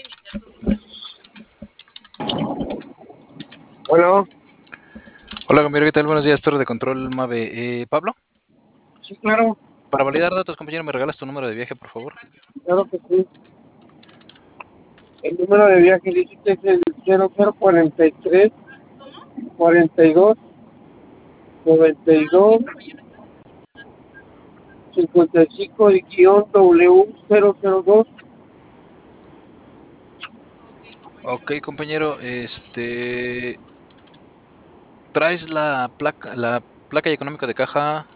Bueno, Hola, compañero, ¿qué tal? Buenos días, Torre de Control Mave. ¿Pablo? sí, claro, Para validar datos, compañero, ¿me regalas tu número de viaje, por favor? claro que sí. El número de viaje dice que es el 0043 42 92 55 y guión W002. Ok, compañero, ¿traes la placa y económico de caja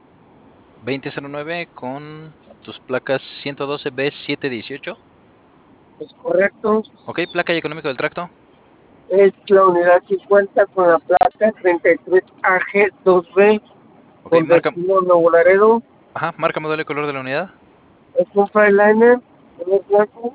2009 con tus placas 112B718? Es correcto. Ok, placa y económico del tracto. Es la unidad que cuenta con la placa 33AG2B Ok, con destino Nuevo Laredo. marca, modelo y color de la unidad. Es un Freightliner color blanco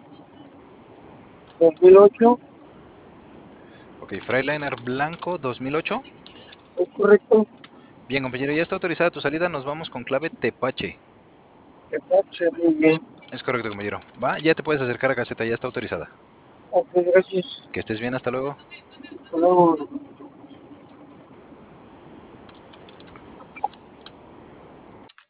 2008. Ok, Freightliner blanco 2008. Es correcto. Bien, compañero, ya está autorizada tu salida, nos vamos con clave Tepache. Tepache, muy bien. Es correcto, compañero. Va, ya te puedes acercar a caseta, ya está autorizada. Ok, gracias. Que estés bien, hasta luego. Hasta luego.